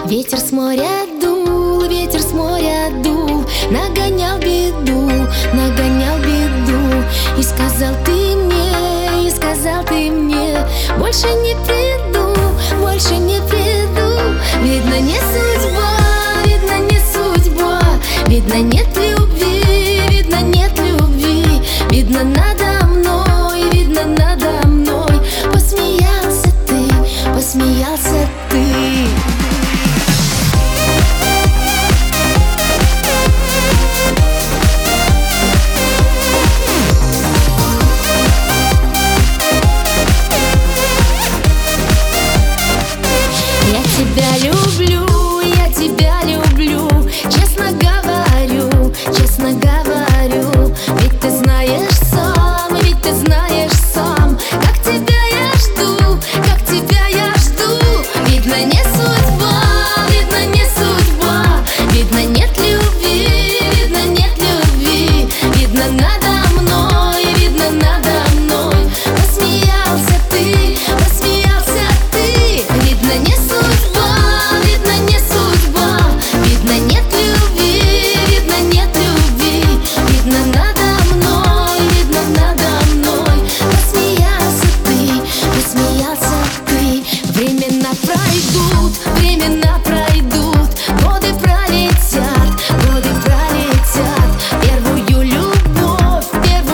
Ветер с моря дул, ветер с моря дул, нагонял беду, нагонял беду. И сказал ты мне, и сказал ты мне, больше не приду, больше не приду. Видно, не судьба, видно, не судьба, видно, нет любви, видно, нет любви. Видно, надо мной, видно, надо мной. Посмеялся ты, посмеялся ты. Я тебя люблю, честно говорю, честно говорю. Ведь ты знаешь сам, ведь ты знаешь сам, как тебя я жду, как тебя я жду. Видно, не судьба, видно, не судьба, видно, нет любви, видно, нет любви. Видно, надо мной, видно, надо мной. Посмеялся ты, посмеялся ты. Видно, не судьба, видно, не судьба, видно, нет любви, видно, нет любви. Видно, надо мной, видно, надо мной. Посмеялся ты, посмеялся ты. Времена пройдут, времена пройдут, годы пролетят, годы пролетят. Первую любовь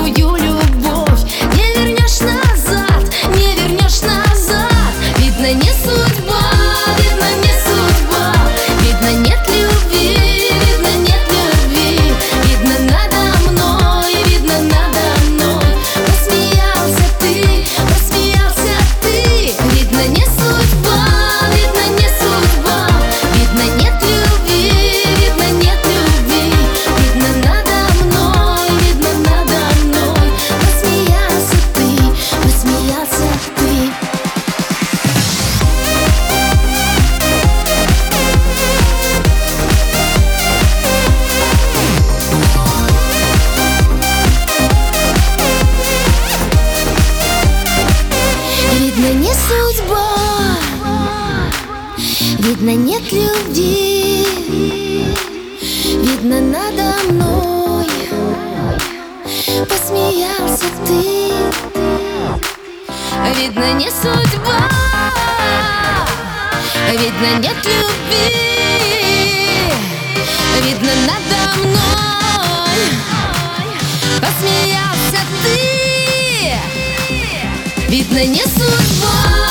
не вернешь назад, не вернешь назад. Видно, не судьба, видно, не судьба, видно, нет любви, видно, нет любви. Видно, надо мной, видно, надо мной. Посмеялся ты, посмеялся ты. Видно, не судьба, видно, не судьба, видно, нет любви, видно, нет любви. Видно, надо мной, видно, надо мной. Посмеялся ты, посмеялся ты. Видно, не судьба, видно, нет любви. Видно, надо мной. Посмеялся ты. Видно, не судьба, видно, нет любви. Видно, надо мной. Посмеялся ты. Видно, не судьба.